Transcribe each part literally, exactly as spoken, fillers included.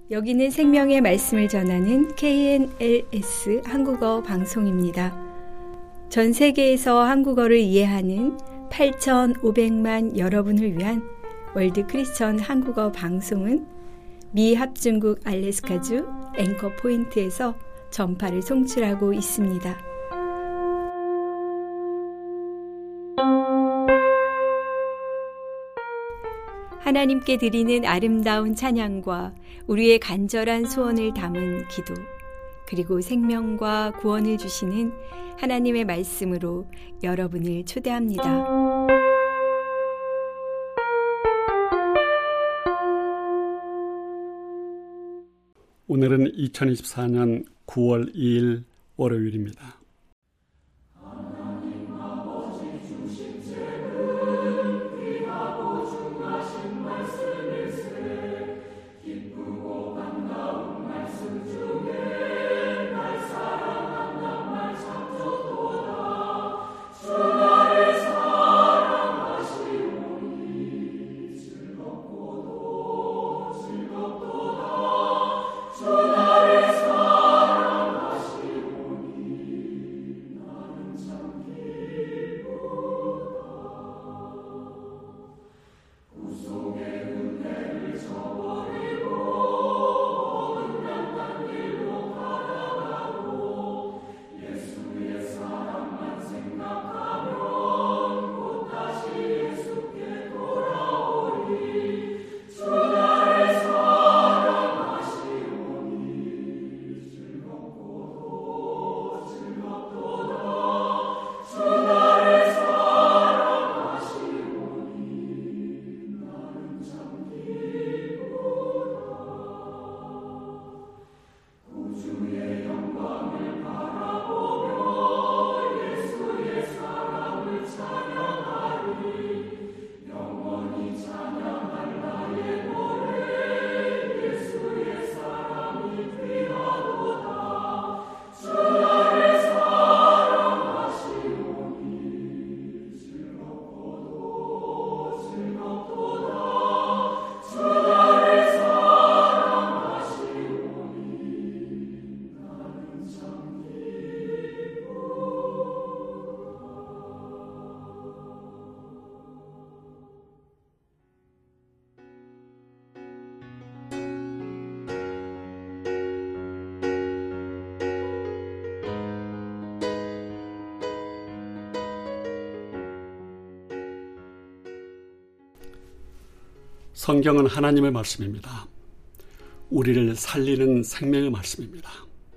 여기는 생명의 말씀을 전하는 케이엔엘에스 한국어 방송입니다. 전 세계에서 한국어를 이해하는 팔천오백만 여러분을 위한 월드 크리스천 한국어 방송은 미 합중국 알래스카주 앵커 포인트에서 전파를 송출하고 있습니다. 하나님께 드리는 아름다운 찬양과 우리의 간절한 소원을 담은 기도, 그리고 생명과 구원을 주시는 하나님의 말씀으로 여러분을 초대합니다. 오늘은 이천이십사 년 구월 이일 월요일입니다. 성경은 하나님의 말씀입니다. 우리를 살리는 생명의 말씀입니다.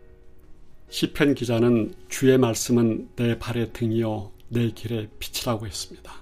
시편 기자는 주의 말씀은 내 발의 등이요 내 길의 빛이라고 했습니다.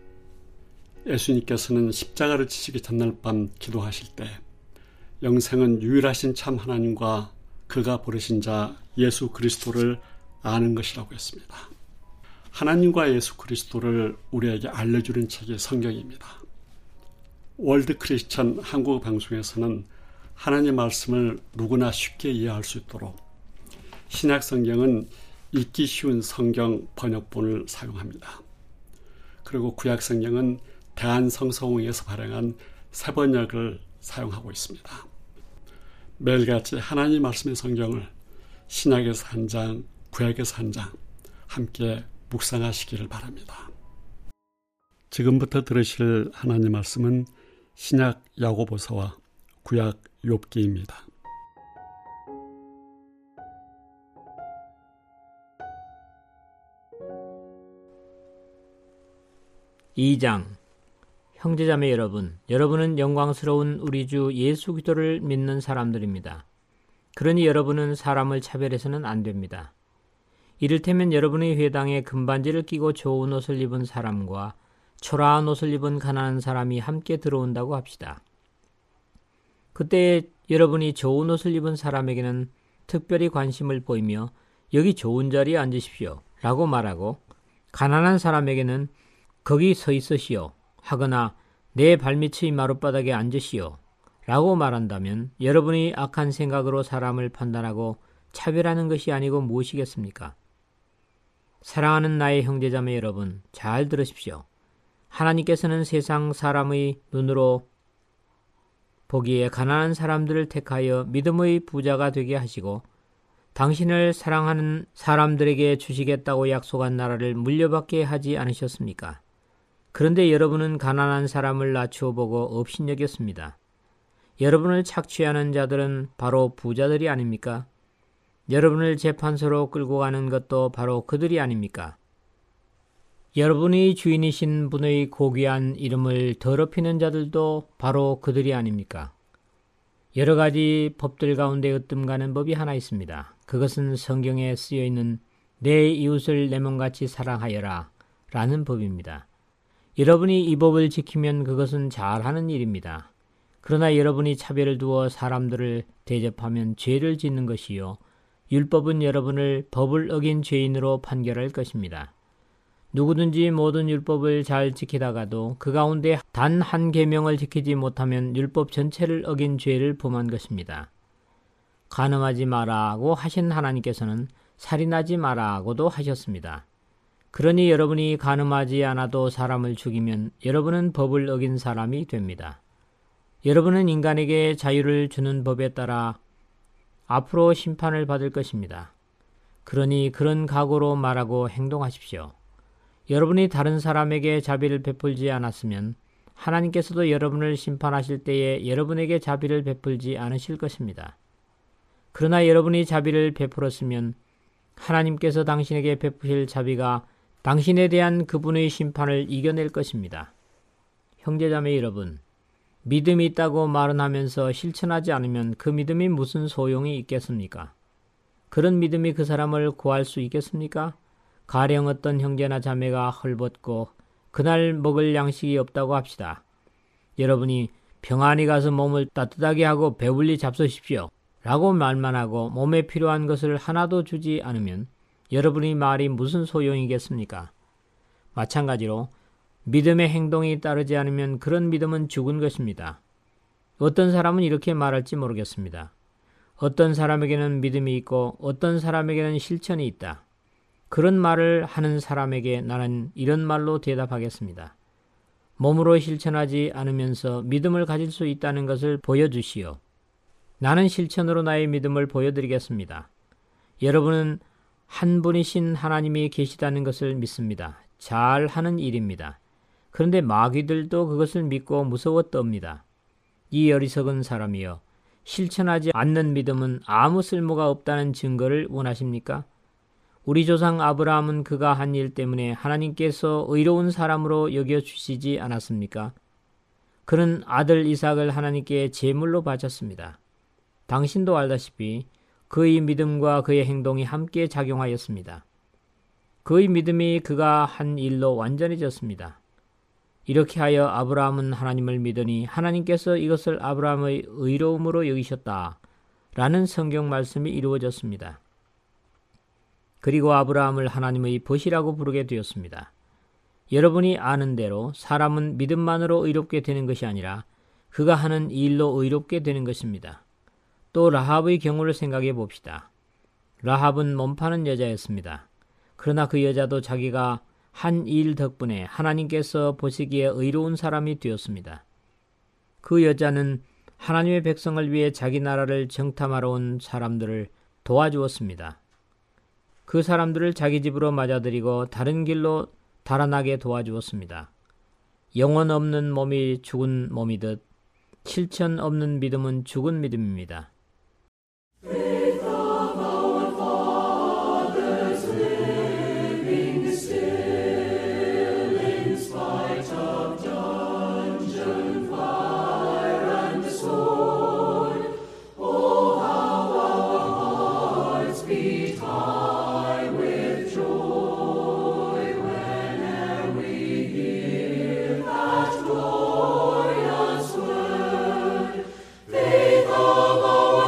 예수님께서는 십자가를 지시기 전날 밤 기도하실 때 영생은 유일하신 참 하나님과 그가 부르신 자 예수 그리스도를 아는 것이라고 했습니다. 하나님과 예수 그리스도를 우리에게 알려주는 책이 성경입니다. 월드 크리스천 한국어 방송에서는 하나님의 말씀을 누구나 쉽게 이해할 수 있도록 신약 성경은 읽기 쉬운 성경 번역본을 사용합니다. 그리고 구약 성경은 대한성서공회에서 발행한 새 번역을 사용하고 있습니다. 매일같이 하나님 말씀의 성경을 신약에서 한 장, 구약에서 한 장 함께 묵상하시기를 바랍니다. 지금부터 들으실 하나님 말씀은 신약 야고보서와 구약 욥기입니다. 이 장. 형제자매 여러분, 여러분은 영광스러운 우리 주 예수 그리스도를 믿는 사람들입니다. 그러니 여러분은 사람을 차별해서는 안 됩니다. 이를테면 여러분의 회당에 금반지를 끼고 좋은 옷을 입은 사람과 초라한 옷을 입은 가난한 사람이 함께 들어온다고 합시다. 그때 여러분이 좋은 옷을 입은 사람에게는 특별히 관심을 보이며 여기 좋은 자리에 앉으십시오 라고 말하고, 가난한 사람에게는 거기 서 있으시오 하거나 내 발밑의 마룻바닥에 앉으시오 라고 말한다면 여러분이 악한 생각으로 사람을 판단하고 차별하는 것이 아니고 무엇이겠습니까? 사랑하는 나의 형제자매 여러분, 잘 들으십시오. 하나님께서는 세상 사람의 눈으로 보기에 가난한 사람들을 택하여 믿음의 부자가 되게 하시고 당신을 사랑하는 사람들에게 주시겠다고 약속한 나라를 물려받게 하지 않으셨습니까? 그런데 여러분은 가난한 사람을 낮추어 보고 업신여겼습니다. 여러분을 착취하는 자들은 바로 부자들이 아닙니까? 여러분을 재판소로 끌고 가는 것도 바로 그들이 아닙니까? 여러분이 주인이신 분의 고귀한 이름을 더럽히는 자들도 바로 그들이 아닙니까? 여러 가지 법들 가운데 으뜸가는 법이 하나 있습니다. 그것은 성경에 쓰여 있는 내 이웃을 내 몸같이 사랑하여라 라는 법입니다. 여러분이 이 법을 지키면 그것은 잘하는 일입니다. 그러나 여러분이 차별을 두어 사람들을 대접하면 죄를 짓는 것이요. 율법은 여러분을 법을 어긴 죄인으로 판결할 것입니다. 누구든지 모든 율법을 잘 지키다가도 그 가운데 단 한 계명을 지키지 못하면 율법 전체를 어긴 죄를 범한 것입니다. 간음하지 마라고 하신 하나님께서는 살인하지 마라고도 하셨습니다. 그러니 여러분이 간음하지 않아도 사람을 죽이면 여러분은 법을 어긴 사람이 됩니다. 여러분은 인간에게 자유를 주는 법에 따라 앞으로 심판을 받을 것입니다. 그러니 그런 각오로 말하고 행동하십시오. 여러분이 다른 사람에게 자비를 베풀지 않았으면 하나님께서도 여러분을 심판하실 때에 여러분에게 자비를 베풀지 않으실 것입니다. 그러나 여러분이 자비를 베풀었으면 하나님께서 당신에게 베푸실 자비가 당신에 대한 그분의 심판을 이겨낼 것입니다. 형제자매 여러분, 믿음이 있다고 말은 하면서 실천하지 않으면 그 믿음이 무슨 소용이 있겠습니까? 그런 믿음이 그 사람을 구할 수 있겠습니까? 가령 어떤 형제나 자매가 헐벗고 그날 먹을 양식이 없다고 합시다. 여러분이 평안히 가서 몸을 따뜻하게 하고 배불리 잡수십시오 라고 말만 하고 몸에 필요한 것을 하나도 주지 않으면 여러분의 말이 무슨 소용이겠습니까? 마찬가지로 믿음의 행동이 따르지 않으면 그런 믿음은 죽은 것입니다. 어떤 사람은 이렇게 말할지 모르겠습니다. 어떤 사람에게는 믿음이 있고 어떤 사람에게는 실천이 있다. 그런 말을 하는 사람에게 나는 이런 말로 대답하겠습니다. 몸으로 실천하지 않으면서 믿음을 가질 수 있다는 것을 보여주시오. 나는 실천으로 나의 믿음을 보여드리겠습니다. 여러분은 한 분이신 하나님이 계시다는 것을 믿습니다. 잘 하는 일입니다. 그런데 마귀들도 그것을 믿고 무서워 떱니다. 이 어리석은 사람이여, 실천하지 않는 믿음은 아무 쓸모가 없다는 증거를 원하십니까? 우리 조상 아브라함은 그가 한 일 때문에 하나님께서 의로운 사람으로 여겨주시지 않았습니까? 그는 아들 이삭을 하나님께 제물로 바쳤습니다. 당신도 알다시피 그의 믿음과 그의 행동이 함께 작용하였습니다. 그의 믿음이 그가 한 일로 완전해졌습니다. 이렇게 하여 아브라함은 하나님을 믿으니 하나님께서 이것을 아브라함의 의로움으로 여기셨다 라는 성경 말씀이 이루어졌습니다. 그리고 아브라함을 하나님의 벗이라고 부르게 되었습니다. 여러분이 아는 대로 사람은 믿음만으로 의롭게 되는 것이 아니라 그가 하는 일로 의롭게 되는 것입니다. 또 라합의 경우를 생각해 봅시다. 라합은 몸 파는 여자였습니다. 그러나 그 여자도 자기가 한 일 덕분에 하나님께서 보시기에 의로운 사람이 되었습니다. 그 여자는 하나님의 백성을 위해 자기 나라를 정탐하러 온 사람들을 도와주었습니다. 그 사람들을 자기 집으로 맞아들이고 다른 길로 달아나게 도와주었습니다. 영혼 없는 몸이 죽은 몸이듯 실천 없는 믿음은 죽은 믿음입니다. Faith of our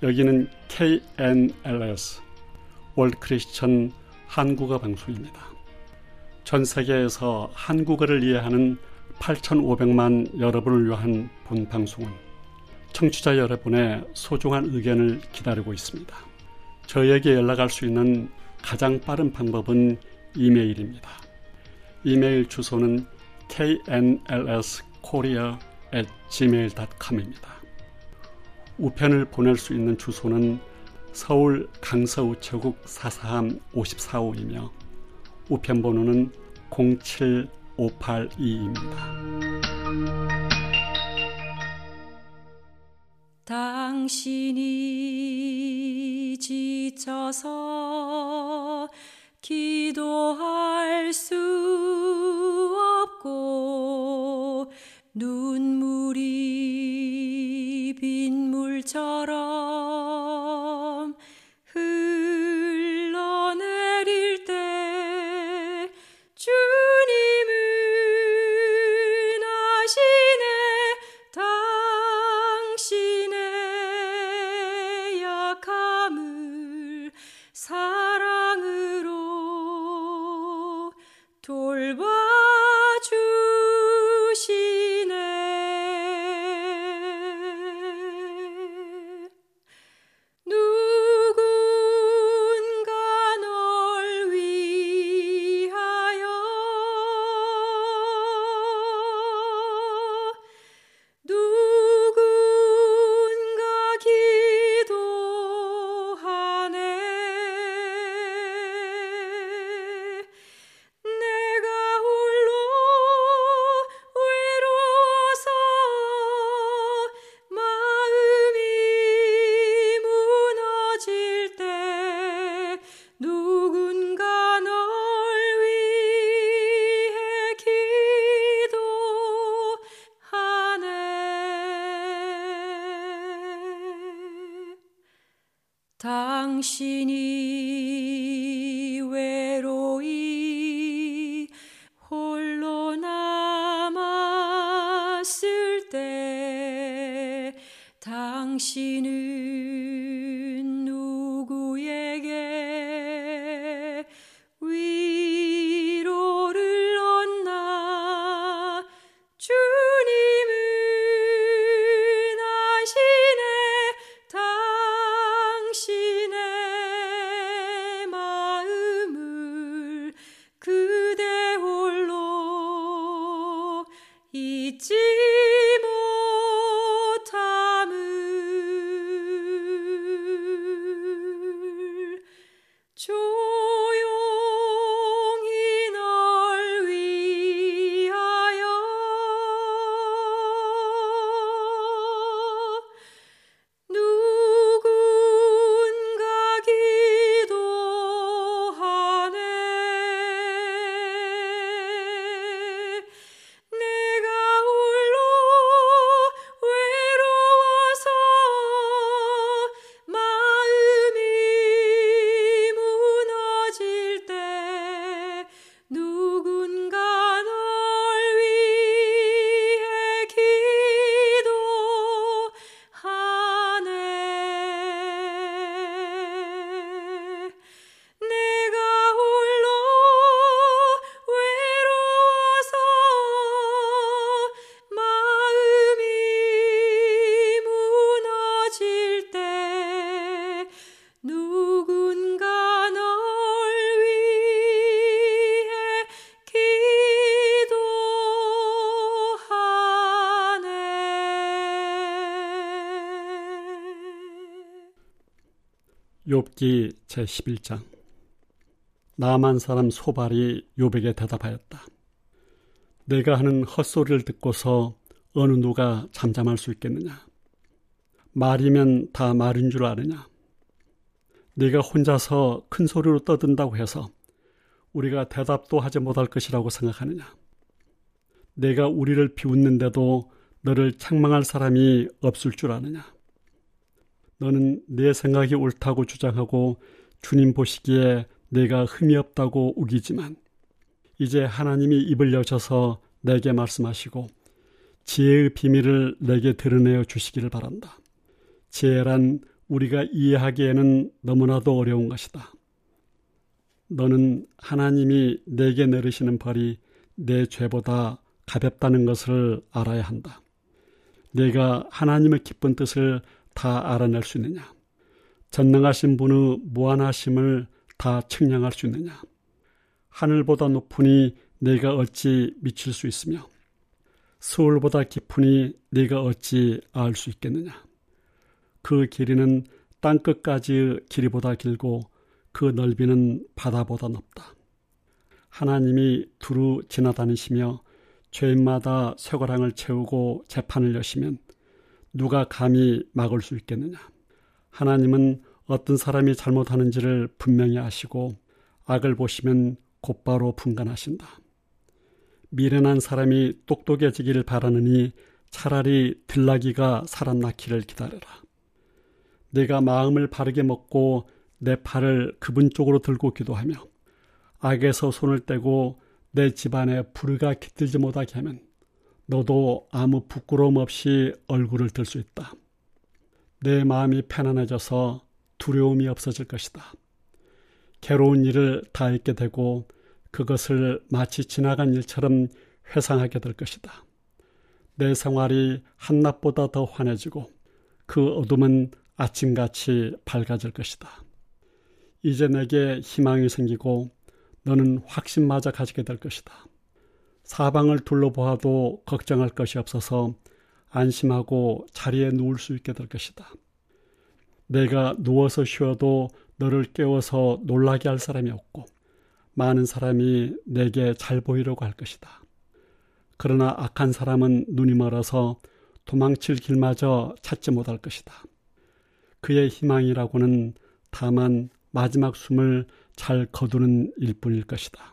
여기는 케이 엔 엘 에스 월드 크리스천 한국어 방송입니다. 전 세계에서 한국어를 이해하는 팔천오백만 여러분을 위한 본 방송은 청취자 여러분의 소중한 의견을 기다리고 있습니다. 저에게 연락할 수 있는 가장 빠른 방법은 이메일입니다. 이메일 주소는 케이 엔 엘 에스 코리아 앳 지메일 닷 컴입니다. 우편을 보낼 수 있는 주소는 서울 강서우체국 사사함 오십사호이며 우편번호는 공칠오팔이입니다. 당신이 지쳐서 기도할 수 없고 눈물이 빗물처럼 흘러내릴 때 주님은 아시네. 당신의 약함을 사랑으로 돌봐주시네. 누군가 널 위하여 누군가 기도하네. 내가 홀로 외로워서 마음이 무너질 때 누군가 널 위해 기도하네. 당신이 외로이 홀로 남았을 때 당신은 누구에게 위로를 얻나. 주님은 아시네. 당신의 마음을 그대 홀로 잊지 못함을 조용히 널 위하여 누군가 기도하네. 내가 홀로 외로워서 마음이 무너질 때 누군가 널 위해 기도하네. 내가 홀로 외로워서 마음이 무너질 때 누군가 널 위해 기도하네. 욥기 제십일 장. 나만 사람 소발이 욥에게 대답하였다. 내가 하는 헛소리를 듣고서 어느 누가 잠잠할 수 있겠느냐? 말이면 다 말인 줄 아느냐? 네가 혼자서 큰 소리로 떠든다고 해서 우리가 대답도 하지 못할 것이라고 생각하느냐? 내가 우리를 비웃는데도 너를 책망할 사람이 없을 줄 아느냐? 너는 내 생각이 옳다고 주장하고 주님 보시기에 내가 흠이 없다고 우기지만 이제 하나님이 입을 여셔서 내게 말씀하시고 지혜의 비밀을 내게 드러내어 주시기를 바란다. 지혜란 우리가 이해하기에는 너무나도 어려운 것이다. 너는 하나님이 내게 내리시는 벌이 내 죄보다 가볍다는 것을 알아야 한다. 내가 하나님의 기쁜 뜻을 다 알아낼 수 있느냐? 전능하신 분의 무한하심을 다 측량할 수 있느냐? 하늘보다 높으니 내가 어찌 미칠 수 있으며 서울보다 깊으니 내가 어찌 알 수 있겠느냐? 그 길이는 땅끝까지의 길이보다 길고 그 넓이는 바다보다 높다. 하나님이 두루 지나다니시며 죄인마다 쇠고랑을 채우고 재판을 여시면 누가 감히 막을 수 있겠느냐? 하나님은 어떤 사람이 잘못하는지를 분명히 아시고 악을 보시면 곧바로 분간하신다. 미련한 사람이 똑똑해지기를 바라느니 차라리 들나귀가 사람 낳기를 기다려라. 내가 마음을 바르게 먹고 내 팔을 그분 쪽으로 들고 기도하며 악에서 손을 떼고 내 집안에 불의가 깃들지 못하게 하면 너도 아무 부끄러움 없이 얼굴을 들 수 있다. 내 마음이 편안해져서 두려움이 없어질 것이다. 괴로운 일을 다 잊게 되고 그것을 마치 지나간 일처럼 회상하게 될 것이다. 내 생활이 한낮보다 더 환해지고 그 어둠은 아침같이 밝아질 것이다. 이제 내게 희망이 생기고 너는 확신마저 가지게 될 것이다. 사방을 둘러보아도 걱정할 것이 없어서 안심하고 자리에 누울 수 있게 될 것이다. 내가 누워서 쉬어도 너를 깨워서 놀라게 할 사람이 없고 많은 사람이 내게 잘 보이려고 할 것이다. 그러나 악한 사람은 눈이 멀어서 도망칠 길마저 찾지 못할 것이다. 그의 희망이라고는 다만 마지막 숨을 잘 거두는 일뿐일 것이다.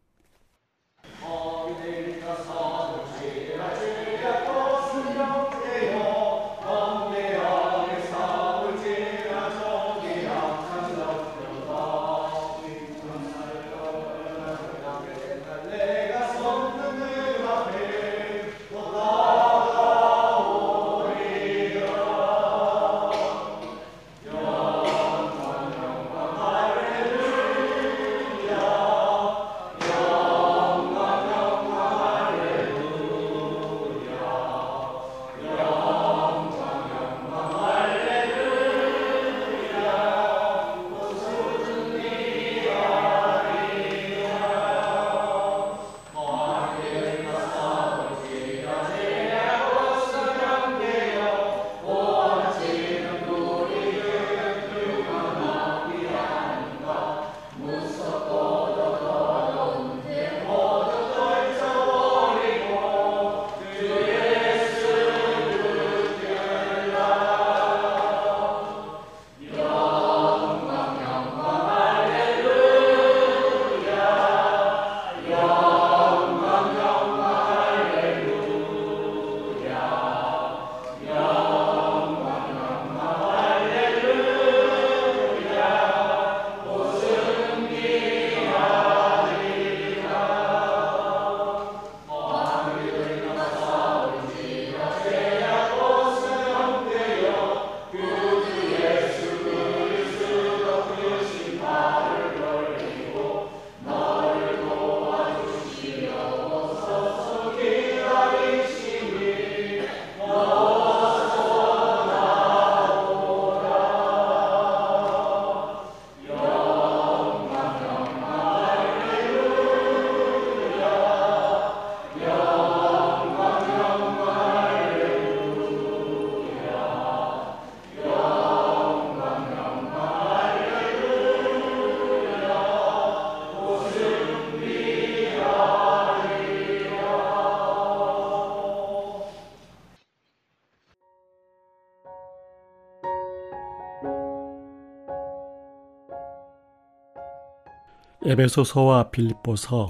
에베소서와 빌립보서,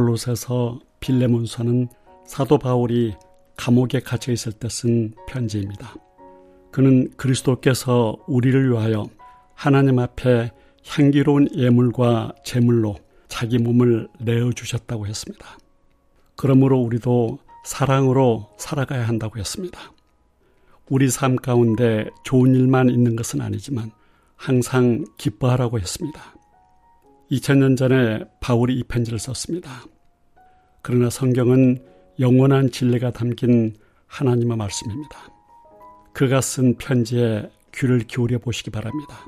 골로새서, 빌레몬서는 사도 바울이 감옥에 갇혀 있을 때 쓴 편지입니다. 그는 그리스도께서 우리를 위하여 하나님 앞에 향기로운 예물과 제물로 자기 몸을 내어주셨다고 했습니다. 그러므로 우리도 사랑으로 살아가야 한다고 했습니다. 우리 삶 가운데 좋은 일만 있는 것은 아니지만 항상 기뻐하라고 했습니다. 이천 년 전에 바울이 이 편지를 썼습니다. 그러나 성경은 영원한 진리가 담긴 하나님의 말씀입니다. 그가 쓴 편지에 귀를 기울여 보시기 바랍니다.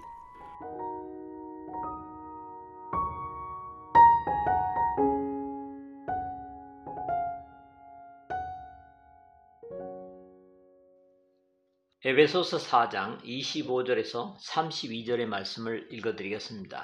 에베소서 사 장 이십오 절에서 삼십이 절의 말씀을 읽어드리겠습니다.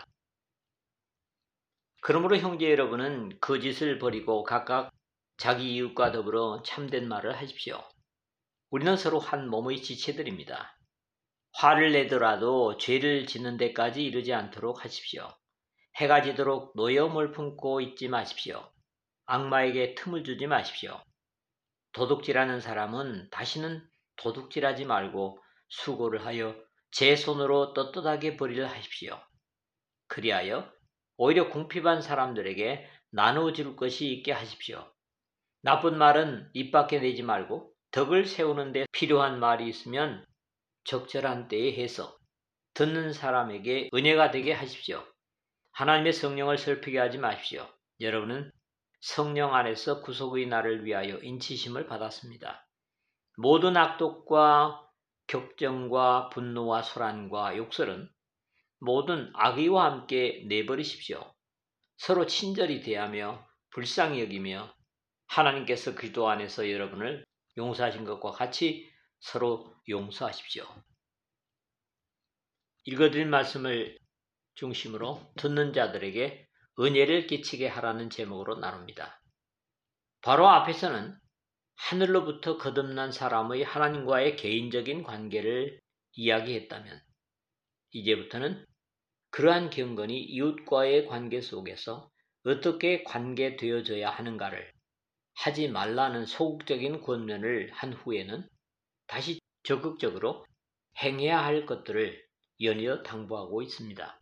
그러므로 형제 여러분은 거짓을 버리고 각각 자기 이웃과 더불어 참된 말을 하십시오. 우리는 서로 한 몸의 지체들입니다. 화를 내더라도 죄를 짓는 데까지 이르지 않도록 하십시오. 해가 지도록 노여움을 품고 있지 마십시오. 악마에게 틈을 주지 마십시오. 도둑질하는 사람은 다시는 도둑질하지 말고 수고를 하여 제 손으로 떳떳하게 벌이를 하십시오. 그리하여 오히려 궁핍한 사람들에게 나누어줄 것이 있게 하십시오. 나쁜 말은 입 밖에 내지 말고 덕을 세우는 데 필요한 말이 있으면 적절한 때에 해서 듣는 사람에게 은혜가 되게 하십시오. 하나님의 성령을 슬프게 하지 마십시오. 여러분은 성령 안에서 구속의 날을 위하여 인치심을 받았습니다. 모든 악독과 격정과 분노와 소란과 욕설은 모든 악의와 함께 내버리십시오. 서로 친절히 대하며 불쌍히 여기며 하나님께서 그리스도 안에서 여러분을 용서하신 것과 같이 서로 용서하십시오. 읽어드린 말씀을 중심으로 듣는 자들에게 은혜를 끼치게 하라는 제목으로 나눕니다. 바로 앞에서는 하늘로부터 거듭난 사람의 하나님과의 개인적인 관계를 이야기했다면 이제부터는 그러한 경건이 이웃과의 관계 속에서 어떻게 관계되어져야 하는가를 하지 말라는 소극적인 권면을 한 후에는 다시 적극적으로 행해야 할 것들을 연이어 당부하고 있습니다.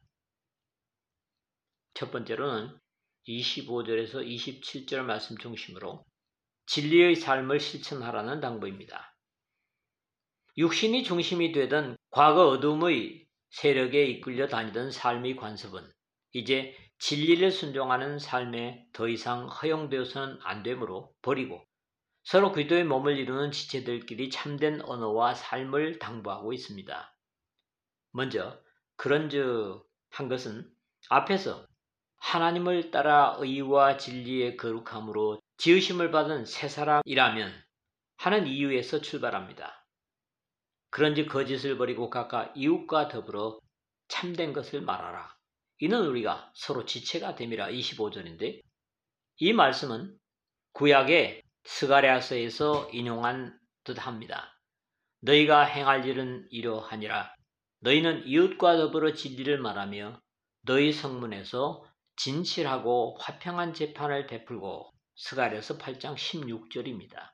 첫 번째로는 이십오 절에서 이십칠 절 말씀 중심으로 진리의 삶을 실천하라는 당부입니다. 육신이 중심이 되던 과거 어둠의 세력에 이끌려 다니던 삶의 관습은 이제 진리를 순종하는 삶에 더 이상 허용되어서는 안 되므로 버리고 서로 그리스도의 몸을 이루는 지체들끼리 참된 언어와 삶을 당부하고 있습니다. 먼저 그런즉 한 것은 앞에서 하나님을 따라 의와 진리의 거룩함으로 지으심을 받은 새 사람이라면 하는 이유에서 출발합니다. 그런즉 거짓을 버리고 각각 이웃과 더불어 참된 것을 말하라. 이는 우리가 서로 지체가 됨이라. 이십오 절인데 이 말씀은 구약의 스가랴서에서 인용한 듯합니다. 너희가 행할 일은 이러하니라. 너희는 이웃과 더불어 진리를 말하며 너희 성문에서 진실하고 화평한 재판을 베풀고. 스가랴서 팔 장 십육 절입니다.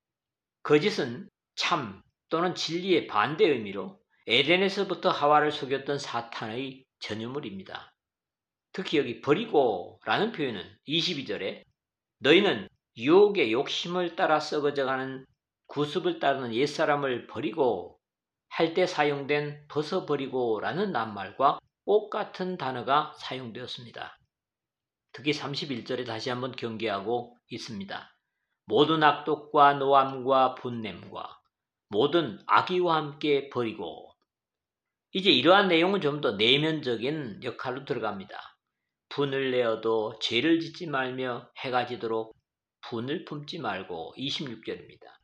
거짓은 참 또는 진리의 반대 의미로 에덴에서부터 하와를 속였던 사탄의 전유물입니다. 특히 여기 버리고 라는 표현은 이십이 절에 너희는 유혹의 욕심을 따라 썩어져가는 구습을 따르는 옛사람을 버리고 할 때 사용된 벗어버리고 라는 낱말과 똑같은 단어가 사용되었습니다. 특히 삼십일 절에 다시 한번 경계하고 있습니다. 모든 악독과 노함과 분냄과 모든 악의와 함께 버리고. 이제 이러한 내용은 좀 더 내면적인 역할로 들어갑니다. 분을 내어도 죄를 짓지 말며 해가 지도록 분을 품지 말고. 이십육 절입니다.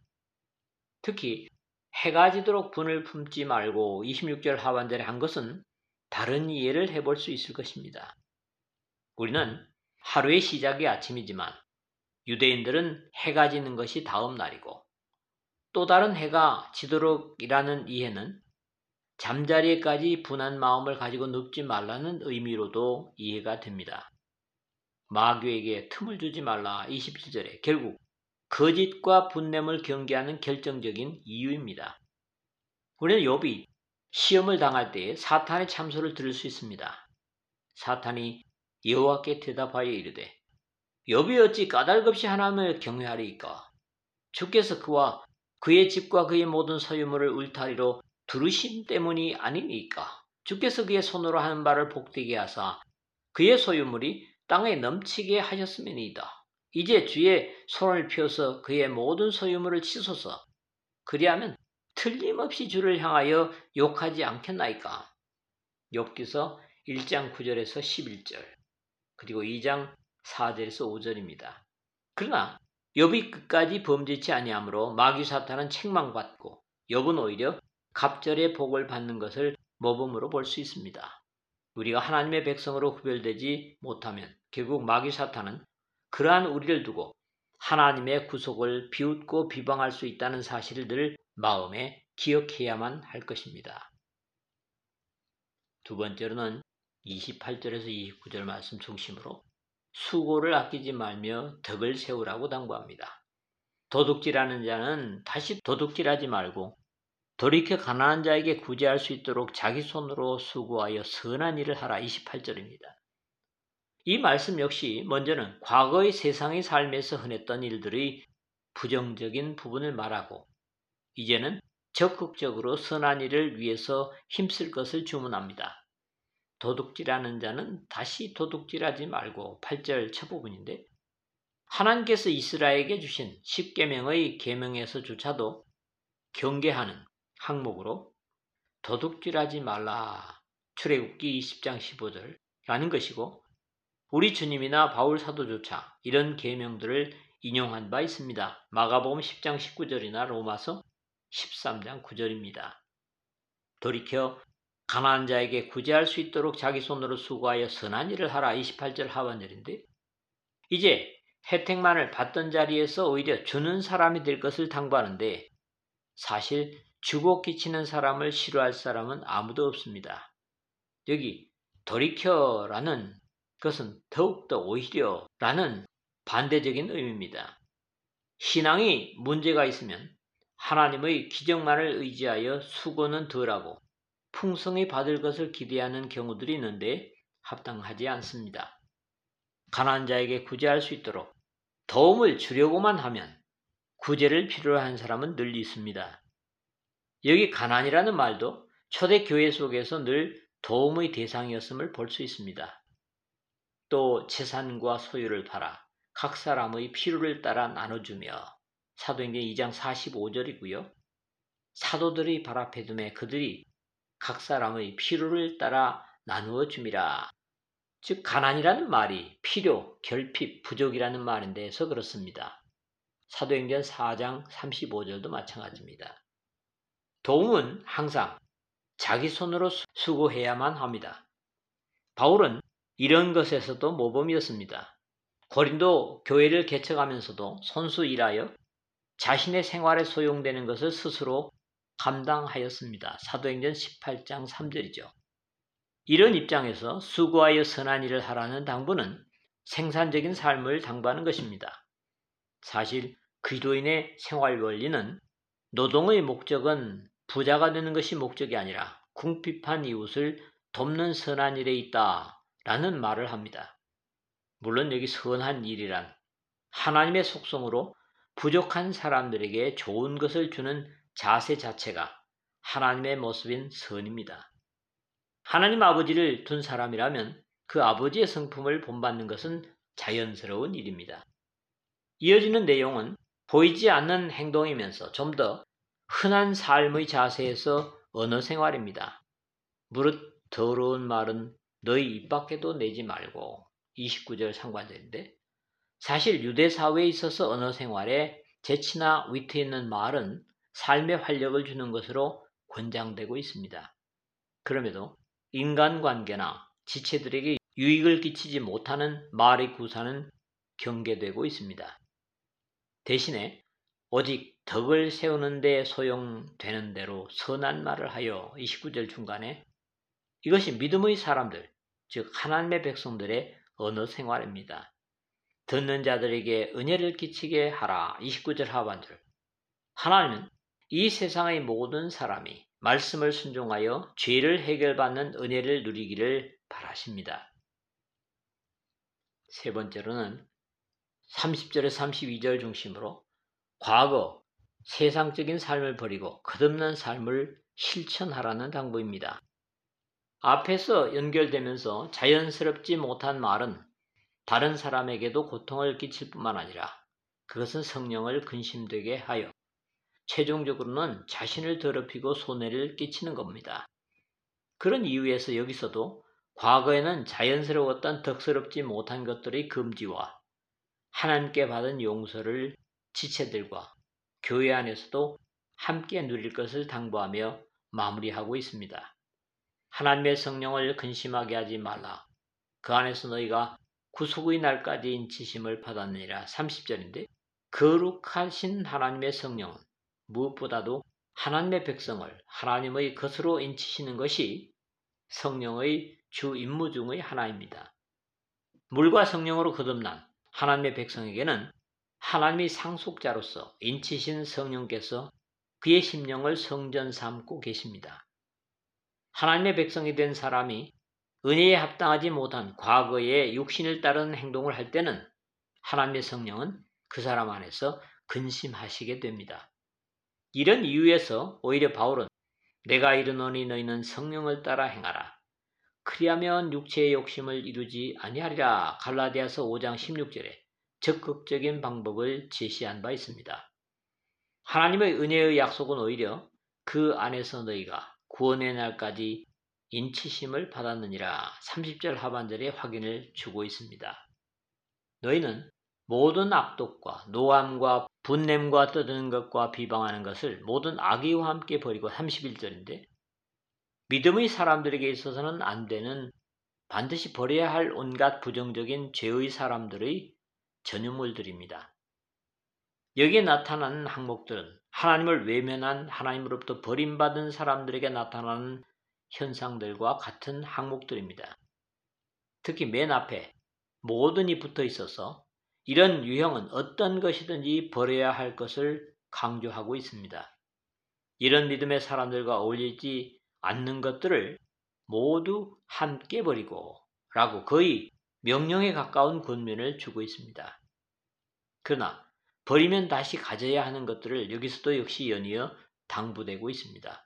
특히 해가 지도록 분을 품지 말고 이십육 절 하반절에 한 것은 다른 이해를 해볼 수 있을 것입니다. 우리는 하루의 시작이 아침이지만 유대인들은 해가 지는 것이 다음 날이고 또 다른 해가 지도록이라는 이해는 잠자리에까지 분한 마음을 가지고 눕지 말라는 의미로도 이해가 됩니다. 마귀에게 틈을 주지 말라. 이십칠 절에 결국 거짓과 분냄을 경계하는 결정적인 이유입니다. 우리는 욥이 시험을 당할 때 사탄의 참소를 들을 수 있습니다. 사탄이 여호와께 대답하여 이르되 욥이 어찌 까닭없이 하나님을 경외하리이까? 주께서 그와 그의 집과 그의 모든 소유물을 울타리로 두르심 때문이 아니니까. 주께서 그의 손으로 하는 바를 복되게 하사 그의 소유물이 땅에 넘치게 하셨음이니이다. 이제 주의 손을 펴서 그의 모든 소유물을 치소서. 그리하면 틀림없이 주를 향하여 욕하지 않겠나이까. 욥기서 일 장 구 절에서 십일 절, 그리고 이 장 사 절에서 오 절입니다. 그러나 욥이 끝까지 범죄치 아니하므로 마귀 사탄은 책망받고 욥은 오히려 갑절의 복을 받는 것을 모범으로 볼 수 있습니다. 우리가 하나님의 백성으로 구별되지 못하면 결국 마귀 사탄은 그러한 우리를 두고 하나님의 구속을 비웃고 비방할 수 있다는 사실을 늘 마음에 기억해야만 할 것입니다. 두 번째로는 이십팔 절에서 이십구 절 말씀 중심으로 수고를 아끼지 말며 덕을 세우라고 당부합니다. 도둑질하는 자는 다시 도둑질하지 말고 돌이켜 가난한 자에게 구제할 수 있도록 자기 손으로 수고하여 선한 일을 하라. 이십팔 절입니다. 이 말씀 역시 먼저는 과거의 세상의 삶에서 흔했던 일들의 부정적인 부분을 말하고 이제는 적극적으로 선한 일을 위해서 힘쓸 것을 주문합니다. 도둑질하는 자는 다시 도둑질하지 말고 팔 절 첫 부분인데 하나님께서 이스라엘에게 주신 십 계명의 계명에서조차도 경계하는 항목으로 도둑질하지 말라. 출애굽기 이십 장 십오 절라는 것이고 우리 주님이나 바울 사도조차 이런 계명들을 인용한 바 있습니다. 마가복음 십 장 십구 절이나 로마서 십삼 장 구 절입니다. 돌이켜 가난한 자에게 구제할 수 있도록 자기 손으로 수고하여 선한 일을 하라. 이십팔 절 하반절인데 이제 혜택만을 받던 자리에서 오히려 주는 사람이 될 것을 당부하는데 사실 주고 끼치는 사람을 싫어할 사람은 아무도 없습니다. 여기 돌이켜라는 것은 더욱더 오히려라는 반대적인 의미입니다. 신앙이 문제가 있으면 하나님의 기적만을 의지하여 수고는 덜하고 풍성히 받을 것을 기대하는 경우들이 있는데 합당하지 않습니다. 가난한 자에게 구제할 수 있도록 도움을 주려고만 하면 구제를 필요로 한 사람은 늘 있습니다. 여기 가난이라는 말도 초대 교회 속에서 늘 도움의 대상이었음을 볼 수 있습니다. 또 재산과 소유를 팔아 각 사람의 필요를 따라 나눠주며 사도행전 이 장 사십오 절이고요. 사도들의 발 앞에 두매 그들이 각 사람의 필요를 따라 나누어 줌이라. 즉 가난이라는 말이 필요, 결핍, 부족이라는 말인데서 그렇습니다. 사도행전 사 장 삼십오 절도 마찬가지입니다. 도움은 항상 자기 손으로 수고해야만 합니다. 바울은 이런 것에서도 모범이었습니다. 고린도 교회를 개척하면서도 손수 일하여 자신의 생활에 소용되는 것을 스스로 감당하였습니다. 사도행전 십팔 장 삼 절이죠. 이런 입장에서 수고하여 선한 일을 하라는 당부는 생산적인 삶을 당부하는 것입니다. 사실 그리스도인의 생활 원리는 노동의 목적은 부자가 되는 것이 목적이 아니라 궁핍한 이웃을 돕는 선한 일에 있다라는 말을 합니다. 물론 여기 선한 일이란 하나님의 속성으로 부족한 사람들에게 좋은 것을 주는 자세 자체가 하나님의 모습인 선입니다. 하나님 아버지를 둔 사람이라면 그 아버지의 성품을 본받는 것은 자연스러운 일입니다. 이어지는 내용은 보이지 않는 행동이면서 좀 더 흔한 삶의 자세에서 언어 생활입니다. 무릇 더러운 말은 너희 입 밖에도 내지 말고 이십구 절 상관절인데 사실 유대 사회에 있어서 언어 생활에 재치나 위트 있는 말은 삶에 활력을 주는 것으로 권장되고 있습니다. 그럼에도 인간관계나 지체들에게 유익을 끼치지 못하는 말의 구사는 경계되고 있습니다. 대신에 오직 덕을 세우는 데 소용되는 대로 선한 말을 하여 이십구 절 중간에 이것이 믿음의 사람들, 즉 하나님의 백성들의 언어 생활입니다. 듣는 자들에게 은혜를 끼치게 하라. 이십구 절 하반절. 하나님은 이 세상의 모든 사람이 말씀을 순종하여 죄를 해결받는 은혜를 누리기를 바라십니다. 세 번째로는 삼십 절에서 삼십이 절 중심으로 과거 세상적인 삶을 버리고 거듭난 삶을 실천하라는 당부입니다. 앞에서 연결되면서 자연스럽지 못한 말은 다른 사람에게도 고통을 끼칠 뿐만 아니라 그것은 성령을 근심되게 하여 최종적으로는 자신을 더럽히고 손해를 끼치는 겁니다. 그런 이유에서 여기서도 과거에는 자연스러웠던 덕스럽지 못한 것들의 금지와 하나님께 받은 용서를 지체들과 교회 안에서도 함께 누릴 것을 당부하며 마무리하고 있습니다. 하나님의 성령을 근심하게 하지 말라. 그 안에서 너희가 구속의 날까지 인치심을 받았느니라. 삼십 절인데 거룩하신 하나님의 성령은 무엇보다도 하나님의 백성을 하나님의 것으로 인치시는 것이 성령의 주 임무 중의 하나입니다. 물과 성령으로 거듭난 하나님의 백성에게는 하나님의 상속자로서 인치신 성령께서 그의 심령을 성전 삼고 계십니다. 하나님의 백성이 된 사람이 은혜에 합당하지 못한 과거의 육신을 따르는 행동을 할 때는 하나님의 성령은 그 사람 안에서 근심하시게 됩니다. 이런 이유에서 오히려 바울은 내가 이르노니 너희는 성령을 따라 행하라. 그리하면 육체의 욕심을 이루지 아니하리라. 갈라디아서 오 장 십육 절에 적극적인 방법을 제시한 바 있습니다. 하나님의 은혜의 약속은 오히려 그 안에서 너희가 구원의 날까지 인치심을 받았느니라. 삼십 절 하반절에 확인을 주고 있습니다. 너희는 모든 악독과 노함과 분냄과 떠드는 것과 비방하는 것을 모든 악의와 함께 버리고 삼십일 절인데 믿음의 사람들에게 있어서는 안 되는 반드시 버려야 할 온갖 부정적인 죄의 사람들의 전유물들입니다. 여기에 나타나는 항목들은 하나님을 외면한 하나님으로부터 버림받은 사람들에게 나타나는 현상들과 같은 항목들입니다. 특히 맨 앞에 모든이 붙어 있어서 이런 유형은 어떤 것이든지 버려야 할 것을 강조하고 있습니다. 이런 믿음의 사람들과 어울리지 않는 것들을 모두 함께 버리고 라고 거의 명령에 가까운 권면을 주고 있습니다. 그러나 버리면 다시 가져야 하는 것들을 여기서도 역시 연이어 당부되고 있습니다.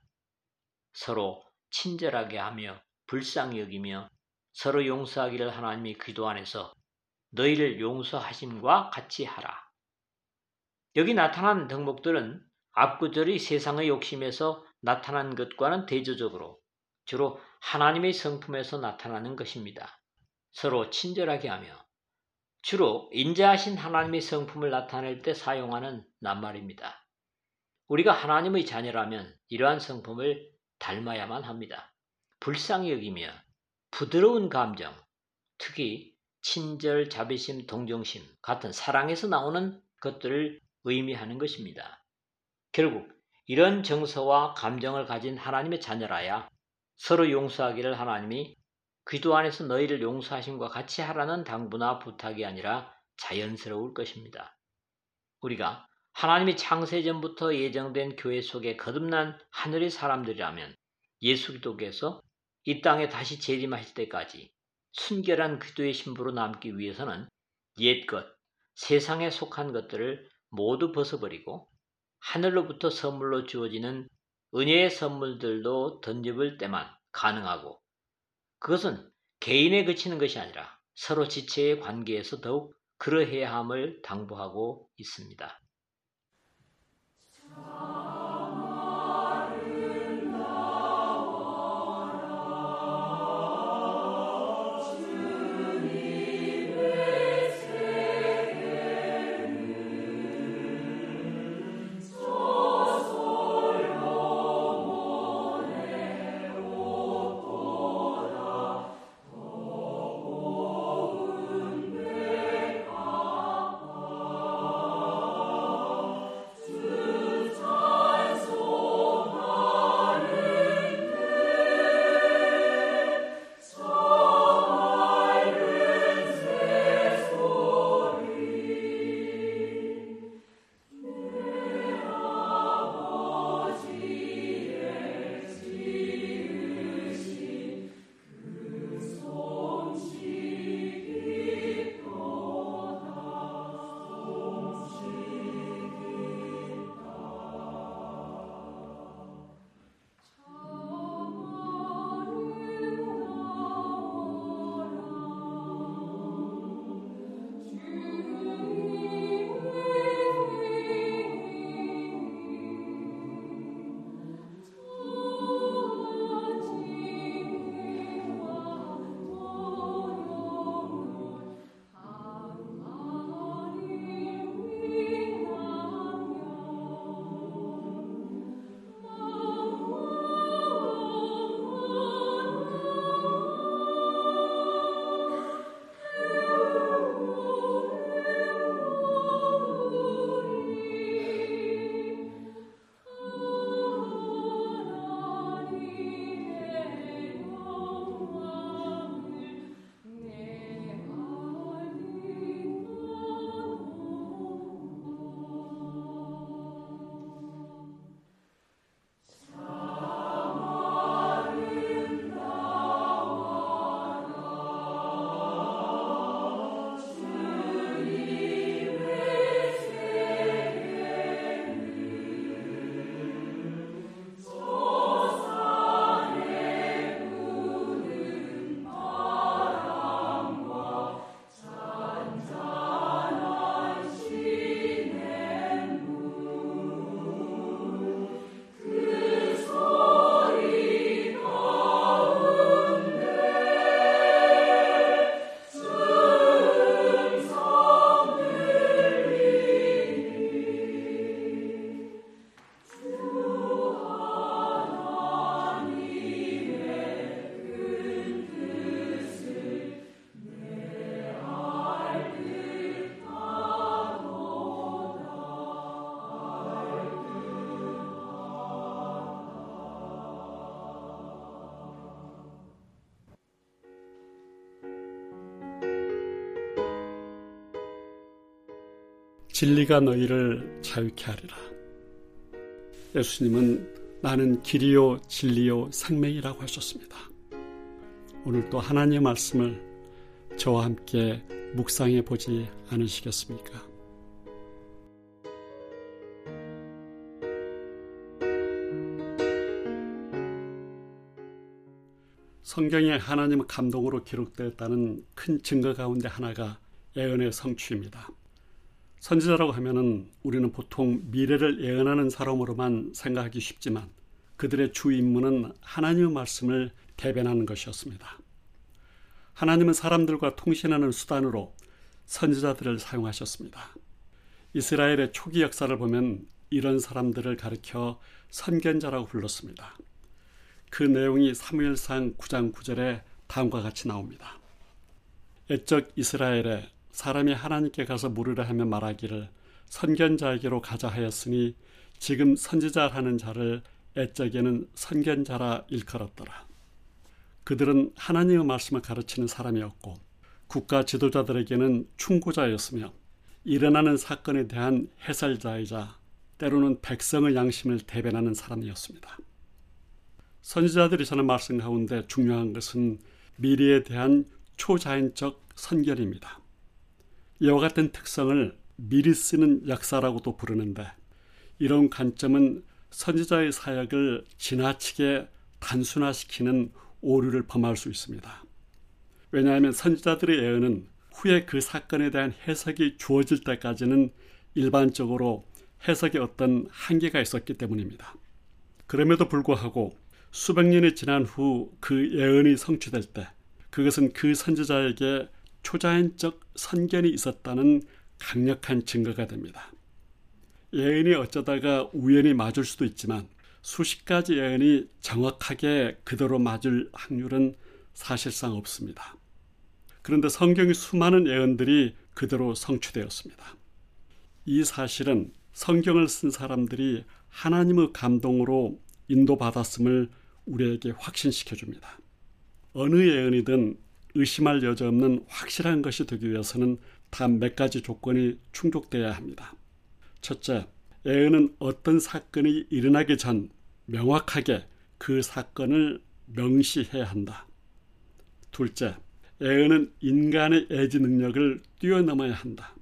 서로 친절하게 하며 불쌍히 여기며 서로 용서하기를 하나님이 기도 안에서 너희를 용서하심과 같이 하라. 여기 나타난 덕목들은 앞구절의 세상의 욕심에서 나타난 것과는 대조적으로 주로 하나님의 성품에서 나타나는 것입니다. 서로 친절하게 하며 주로 인자하신 하나님의 성품을 나타낼 때 사용하는 낱말입니다. 우리가 하나님의 자녀라면 이러한 성품을 닮아야만 합니다. 불쌍히 여기며 부드러운 감정, 특히 친절, 자비심, 동정심 같은 사랑에서 나오는 것들을 의미하는 것입니다. 결국 이런 정서와 감정을 가진 하나님의 자녀라야 서로 용서하기를 하나님이 기도 안에서 너희를 용서하심과 같이 하라는 당부나 부탁이 아니라 자연스러울 것입니다. 우리가 하나님이 창세전부터 예정된 교회 속에 거듭난 하늘의 사람들이라면 예수 그리스도께서 이 땅에 다시 재림하실 때까지 순결한 기도의 신부로 남기 위해서는 옛것, 세상에 속한 것들을 모두 벗어버리고 하늘로부터 선물로 주어지는 은혜의 선물들도 던져볼 때만 가능하고 그것은 개인에 그치는 것이 아니라 서로 지체의 관계에서 더욱 그러해야 함을 당부하고 있습니다. 주 진리가 너희를 자유케 하리라. 예수님은 나는 길이요 진리요 생명이라고 하셨습니다. 오늘도 하나님의 말씀을 저와 함께 묵상해 보지 않으시겠습니까? 성경에 하나님의 감동으로 기록되었다는 큰 증거 가운데 하나가 예언의 성취입니다. 선지자라고 하면은 우리는 보통 미래를 예언하는 사람으로만 생각하기 쉽지만 그들의 주 임무는 하나님의 말씀을 대변하는 것이었습니다. 하나님은 사람들과 통신하는 수단으로 선지자들을 사용하셨습니다. 이스라엘의 초기 역사를 보면 이런 사람들을 가리켜 선견자라고 불렀습니다. 그 내용이 사무엘상 구 장 구 절에 다음과 같이 나옵니다. 옛적 이스라엘에 사람이 하나님께 가서 물으려 하면 말하기를 선견자에게로 가자 하였으니 지금 선지자라는 자를 옛적에는 선견자라 일컬었더라. 그들은 하나님의 말씀을 가르치는 사람이었고 국가 지도자들에게는 충고자였으며 일어나는 사건에 대한 해설자이자 때로는 백성의 양심을 대변하는 사람이었습니다. 선지자들이 전한 말씀 가운데 중요한 것은 미래에 대한 초자연적 선견입니다. 이와 같은 특성을 미리 쓰는 역사라고도 부르는데 이런 관점은 선지자의 사역을 지나치게 단순화시키는 오류를 범할 수 있습니다. 왜냐하면 선지자들의 예언은 후에 그 사건에 대한 해석이 주어질 때까지는 일반적으로 해석에 어떤 한계가 있었기 때문입니다. 그럼에도 불구하고 수백 년이 지난 후 그 예언이 성취될 때 그것은 그 선지자에게 초자연적 선견이 있었다는 강력한 증거가 됩니다. 예언이 어쩌다가 우연히 맞을 수도 있지만 수십 가지 예언이 정확하게 그대로 맞을 확률은 사실상 없습니다. 그런데 성경의 수많은 예언들이 그대로 성취되었습니다. 이 사실은 성경을 쓴 사람들이 하나님의 감동으로 인도받았음을 우리에게 확신시켜줍니다. 어느 예언이든 의심할 여지 없는 확실한 것이 되기 위해서는 단 몇 가지 조건이 충족되어야 합니다. 첫째, 예언은 어떤 사건이 일어나기 전 명확하게 그 사건을 명시해야 한다. 둘째, 예언은 인간의 예지 능력을 뛰어넘어야 한다.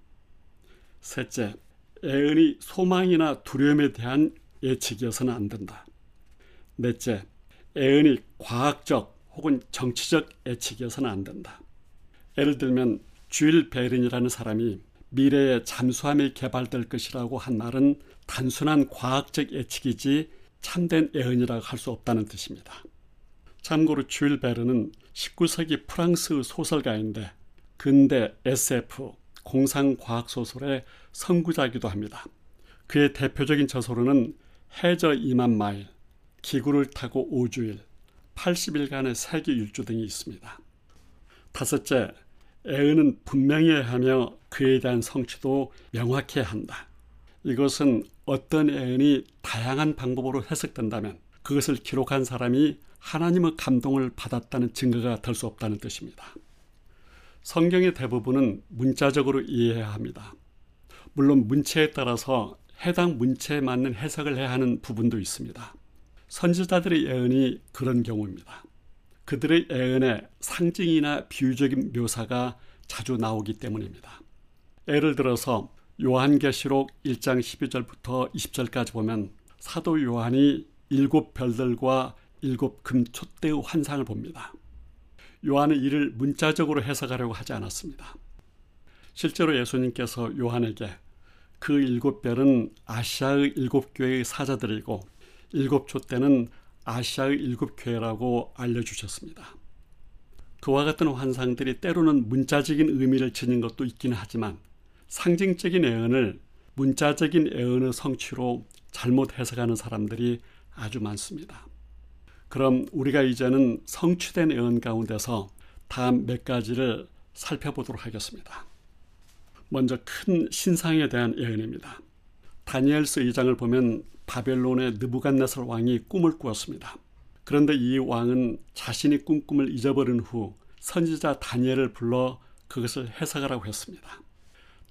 셋째, 예언이 소망이나 두려움에 대한 예측이어서는 안 된다. 넷째, 예언이 과학적 혹은 정치적 예측이어서는 안 된다. 예를 들면 주일 베른이라는 사람이 미래에 잠수함이 개발될 것이라고 한 말은 단순한 과학적 예측이지 참된 예언이라고 할 수 없다는 뜻입니다. 참고로 주일 베른은 십구 세기 프랑스 소설가인데 근대 에스에프, 공상과학소설의 선구자이기도 합니다. 그의 대표적인 저서로는 해저 이만 마일, 기구를 타고 오 주일, 팔십 일간의 세계 일주 등이 있습니다. 다섯째, 예언은 분명해야 하며 그에 대한 성취도 명확해야 한다. 이것은 어떤 예언이 다양한 방법으로 해석된다면 그것을 기록한 사람이 하나님의 감동을 받았다는 증거가 될 수 없다는 뜻입니다. 성경의 대부분은 문자적으로 이해해야 합니다. 물론 문체에 따라서 해당 문체에 맞는 해석을 해야 하는 부분도 있습니다. 선지자들의 예언이 그런 경우입니다. 그들의 예언에 상징이나 비유적인 묘사가 자주 나오기 때문입니다. 예를 들어서 요한계시록 일 장 십이 절부터 이십 절까지 보면 사도 요한이 일곱 별들과 일곱 금 촛대의 환상을 봅니다. 요한은 이를 문자적으로 해석하려고 하지 않았습니다. 실제로 예수님께서 요한에게 그 일곱 별은 아시아의 일곱 교회의 사자들이고 일곱 촛대는 아시아의 일곱 교회라고 알려주셨습니다. 그와 같은 환상들이 때로는 문자적인 의미를 지닌 것도 있기는 하지만 상징적인 예언을 문자적인 예언의 성취로 잘못 해석하는 사람들이 아주 많습니다. 그럼 우리가 이제는 성취된 예언 가운데서 다음 몇 가지를 살펴보도록 하겠습니다. 먼저 큰 신상에 대한 예언입니다. 다니엘서 이 장을 보면 바벨론의 느부갓네살 왕이 꿈을 꾸었습니다. 그런데 이 왕은 자신이 꾼 꿈을 잊어버린 후 선지자 다니엘을 불러 그것을 해석하라고 했습니다.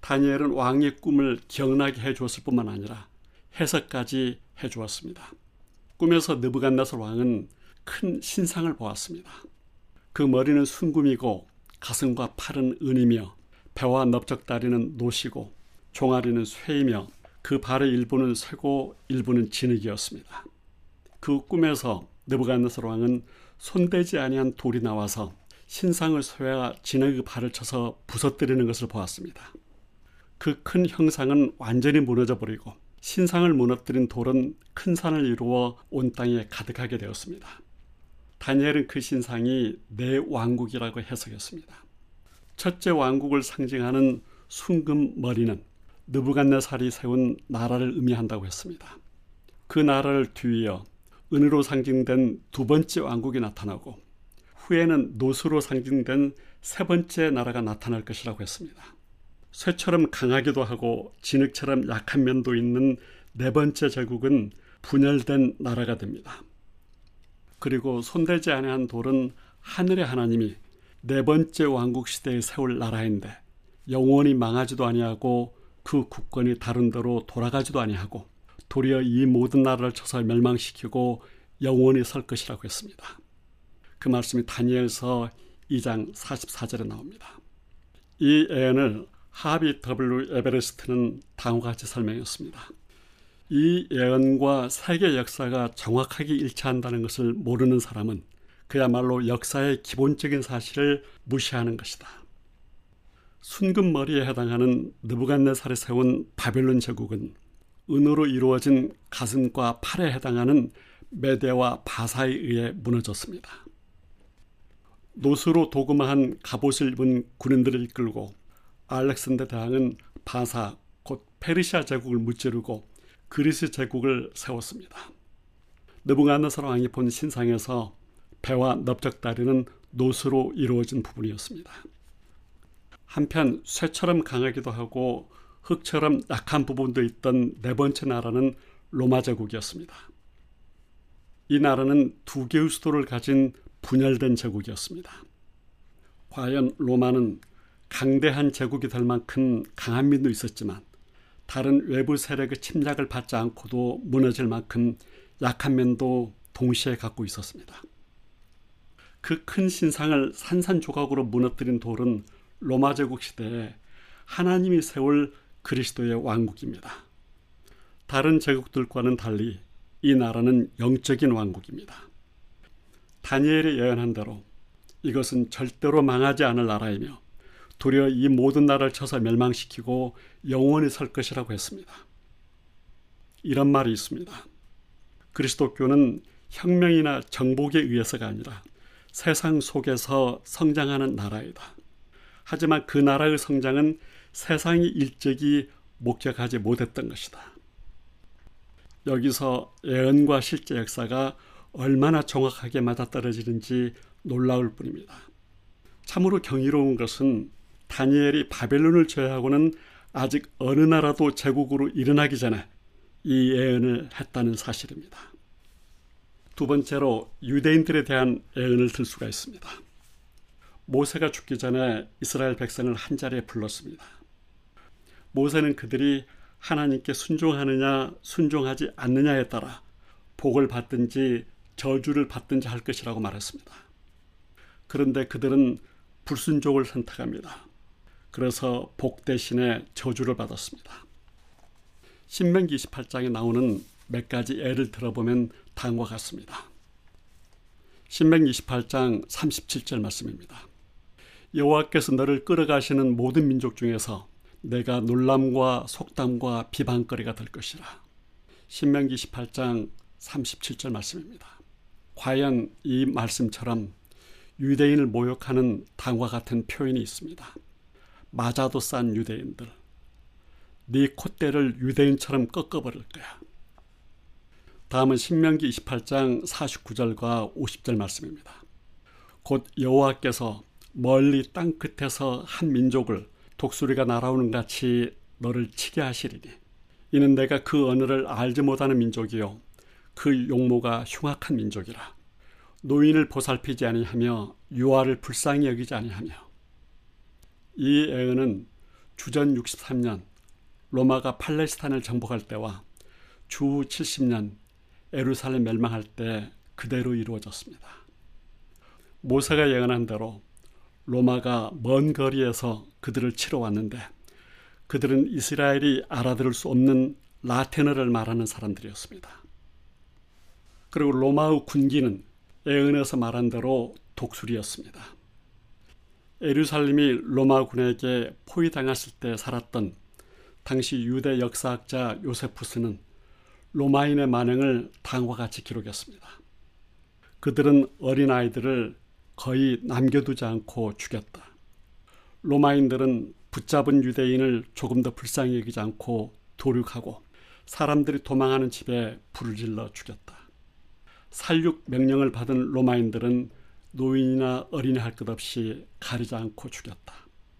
다니엘은 왕의 꿈을 기억나게 해주었을 뿐만 아니라 해석까지 해주었습니다. 꿈에서 느부갓네살 왕은 큰 신상을 보았습니다. 그 머리는 순금이고 가슴과 팔은 은이며 배와 넓적다리는 노시고 종아리는 쇠이며 그 발의 일부는 쇠고 일부는 진흙이었습니다. 그 꿈에서 느부갓네살 왕은 손대지 아니한 돌이 나와서 신상을 쇠와 진흙의 발을 쳐서 부서뜨리는 것을 보았습니다. 그 큰 형상은 완전히 무너져 버리고 신상을 무너뜨린 돌은 큰 산을 이루어 온 땅에 가득하게 되었습니다. 다니엘은 그 신상이 네 왕국이라고 해석했습니다. 첫째 왕국을 상징하는 순금 머리는 느부갓네살이 세운 나라를 의미한다고 했습니다. 그 나라를 뒤이어 은으로 상징된 두 번째 왕국이 나타나고 후에는 노수로 상징된 세 번째 나라가 나타날 것이라고 했습니다. 쇠처럼 강하기도 하고 진흙처럼 약한 면도 있는 네 번째 제국은 분열된 나라가 됩니다. 그리고 손대지 아니한 돌은 하늘의 하나님이 네 번째 왕국 시대에 세울 나라인데 영원히 망하지도 아니하고 그 국권이 다른 대로 돌아가지도 아니하고 도리어 이 모든 나라를 쳐서 멸망시키고 영원히 설 것이라고 했습니다. 그 말씀이 다니엘서 이 장 사십사 절에 나옵니다. 이 예언을 하비 더블유 에베레스트는 다음과 같이 설명했습니다. 이 예언과 세계 역사가 정확하게 일치한다는 것을 모르는 사람은 그야말로 역사의 기본적인 사실을 무시하는 것이다. 순금머리에 해당하는 느부갓네살이 세운 바벨론 제국은 은으로 이루어진 가슴과 팔에 해당하는 메대와 바사에 의해 무너졌습니다. 노수로 도금한 갑옷을 입은 군인들을 이끌고 알렉산더 대왕은 바사, 곧 페르시아 제국을 무찌르고 그리스 제국을 세웠습니다. 느부갓네살 왕이 본 신상에서 배와 넓적다리는 노수로 이루어진 부분이었습니다. 한편 쇠처럼 강하기도 하고 흙처럼 약한 부분도 있던 네 번째 나라는 로마 제국이었습니다. 이 나라는 두 개의 수도를 가진 분열된 제국이었습니다. 과연 로마는 강대한 제국이 될 만큼 강한 면도 있었지만 다른 외부 세력의 침략을 받지 않고도 무너질 만큼 약한 면도 동시에 갖고 있었습니다. 그 큰 신상을 산산조각으로 무너뜨린 돌은 로마 제국 시대에 하나님이 세울 그리스도의 왕국입니다. 다른 제국들과는 달리 이 나라는 영적인 왕국입니다. 다니엘이 예언한 대로 이것은 절대로 망하지 않을 나라이며 도리어 이 모든 나라를 쳐서 멸망시키고 영원히 설 것이라고 했습니다. 이런 말이 있습니다. 그리스도교는 혁명이나 정복에 의해서가 아니라 세상 속에서 성장하는 나라이다. 하지만 그 나라의 성장은 세상이 일찍이 목격하지 못했던 것이다. 여기서 예언과 실제 역사가 얼마나 정확하게 맞아떨어지는지 놀라울 뿐입니다. 참으로 경이로운 것은 다니엘이 바벨론을 제외하고는 아직 어느 나라도 제국으로 일어나기 전에 이 예언을 했다는 사실입니다. 두 번째로 유대인들에 대한 예언을 들 수가 있습니다. 모세가 죽기 전에 이스라엘 백성을 한자리에 불렀습니다. 모세는 그들이 하나님께 순종하느냐 순종하지 않느냐에 따라 복을 받든지 저주를 받든지 할 것이라고 말했습니다. 그런데 그들은 불순종을 선택합니다. 그래서 복 대신에 저주를 받았습니다. 신명기 이십팔 장에 나오는 몇 가지 예를 들어보면 다음과 같습니다. 신명기 이십팔 장 삼십칠 절 말씀입니다. 여호와께서 너를 끌어가시는 모든 민족 중에서 내가 놀람과 속담과 비방거리가 될 것이라. 신명기 이십팔 장 삼십칠 절 말씀입니다. 과연 이 말씀처럼 유대인을 모욕하는 다음과 같은 표현이 있습니다. 맞아도 싼 유대인들, 네 콧대를 유대인처럼 꺾어버릴 거야. 다음은 신명기 이십팔 장 사십구 절과 오십 절 말씀입니다. 곧 여호와께서 멀리 땅 끝에서 한 민족을 독수리가 날아오는 같이 너를 치게 하시리니 이는 내가 그 언어를 알지 못하는 민족이요 그 용모가 흉악한 민족이라. 노인을 보살피지 아니하며 유아를 불쌍히 여기지 아니하며. 이 예언은 주전 육십삼 년 로마가 팔레스타인을 정복할 때와 주 칠십 년 예루살렘 멸망할 때 그대로 이루어졌습니다. 모세가 예언한 대로 로마가 먼 거리에서 그들을 치러 왔는데 그들은 이스라엘이 알아들을 수 없는 라틴어를 말하는 사람들이었습니다. 그리고 로마의 군기는 예언에서 말한 대로 독수리였습니다. 예루살렘이 로마군에게 포위당했을 때 살았던 당시 유대 역사학자 요세푸스는 로마인의 만행을 다음과 같이 기록했습니다. 그들은 어린아이들을 거의 남겨두지 않고 죽였다. 로마인들은 붙잡은 유대인을 조금 더 불쌍히 여기지 않고 도륙하고 사람들이 도망하는 집에 불을 질러 죽였다. 살육 명령을 받은 로마인들은 노인이나 어린이 할 것 없이 가리지 않고 죽였다.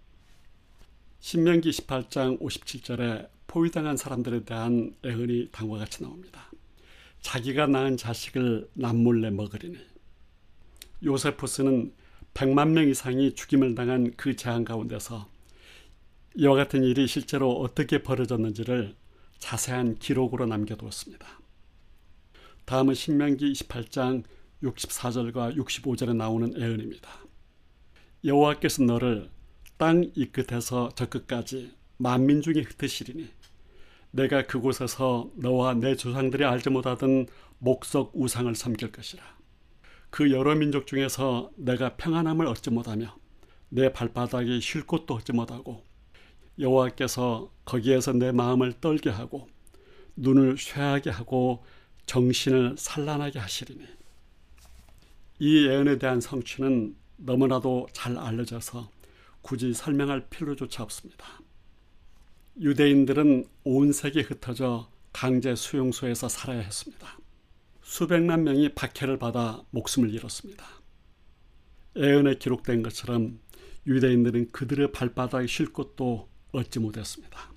신명기 십팔 장 오십칠 절에 포위당한 사람들에 대한 예언이 다음과 같이 나옵니다. 자기가 낳은 자식을 남몰래 먹으리니. 요세푸스는 백만 명 이상이 죽임을 당한 그 재앙 가운데서 이와 같은 일이 실제로 어떻게 벌어졌는지를 자세한 기록으로 남겨두었습니다. 다음은 신명기 이십팔 장 육십사 절과 육십오 절에 나오는 예언입니다. 여호와께서 너를 땅 이 끝에서 저 끝까지 만민 중에 흩으시리니 내가 그곳에서 너와 내 조상들이 알지 못하던 목석 우상을 섬길 것이라. 그 여러 민족 중에서 내가 평안함을 얻지 못하며 내 발바닥에 쉴 곳도 얻지 못하고 여호와께서 거기에서 내 마음을 떨게 하고 눈을 쇠하게 하고 정신을 산란하게 하시리니. 이 예언에 대한 성취는 너무나도 잘 알려져서 굳이 설명할 필요조차 없습니다. 유대인들은 온 세계에 흩어져 강제 수용소에서 살아야 했습니다. 수백만 명이 박해를 받아 목숨을 잃었습니다. 예언에 기록된 것처럼 유대인들은 그들의 발바닥에 쉴 곳도 얻지 못했습니다.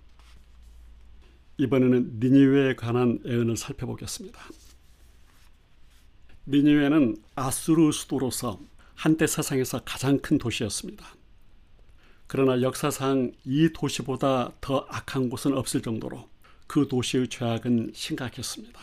이번에는 니느웨에 관한 예언을 살펴보겠습니다. 니느웨는 아수르 수도로서 한때 세상에서 가장 큰 도시였습니다. 그러나 역사상 이 도시보다 더 악한 곳은 없을 정도로 그 도시의 죄악은 심각했습니다.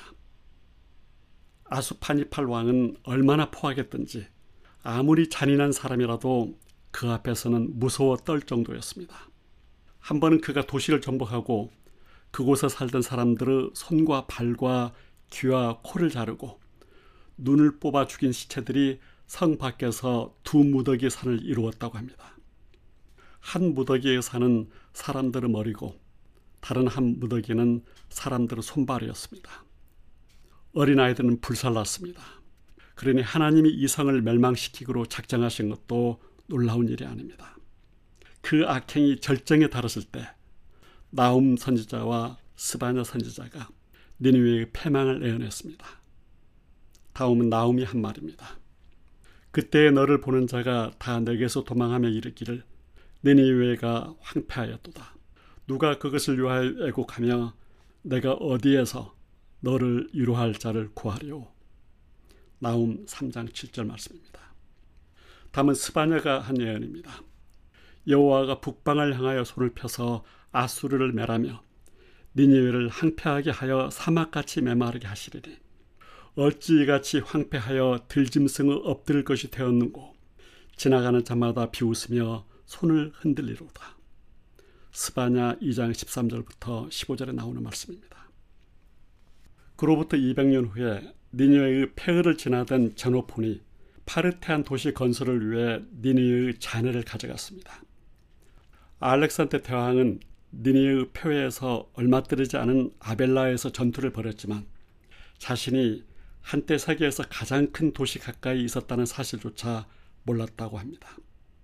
아수파니팔 왕은 얼마나 포악했던지 아무리 잔인한 사람이라도 그 앞에서는 무서워 떨 정도였습니다. 한 번은 그가 도시를 정복하고 그곳에 살던 사람들의 손과 발과 귀와 코를 자르고 눈을 뽑아 죽인 시체들이 성 밖에서 두 무더기 산을 이루었다고 합니다. 한 무더기에 사는 사람들의 머리고 다른 한 무더기는 사람들의 손발이었습니다. 어린아이들은 불살랐습니다. 그러니 하나님이 이 성을 멸망시키기로 작정하신 것도 놀라운 일이 아닙니다. 그 악행이 절정에 달했을 때 나훔 선지자와 스바냐 선지자가 니느웨의 패망을 예언했습니다. 다음은 나훔이 한 말입니다. 그때 너를 보는 자가 다 내게서 도망하며 이르기를 니느웨가 황폐하였도다. 누가 그것을 위하여 애곡하며 내가 어디에서 너를 위로할 자를 구하리오. 나훔 삼 장 칠 절 말씀입니다. 다음은 스바냐가 한 예언입니다. 여호와가 북방을 향하여 손을 펴서 아수르를 멸하며 니느웨를 황폐하게 하여 사막같이 메마르게 하시리니 어찌 이같이 황폐하여 들짐승의 엎드릴 것이 되었는고 지나가는 자마다 비웃으며 손을 흔들리로다. 스바냐 이 장 십삼 절부터 십오 절에 나오는 말씀입니다. 그로부터 이백 년 후에 니느웨의 폐허를 지나던 제노폰이 파르테안 도시 건설을 위해 니느웨의 잔해를 가져갔습니다. 알렉산더 대왕은 니느웨의 폐허에서 얼마 뜨지 않은 아벨라에서 전투를 벌였지만 자신이 한때 세계에서 가장 큰 도시 가까이 있었다는 사실조차 몰랐다고 합니다.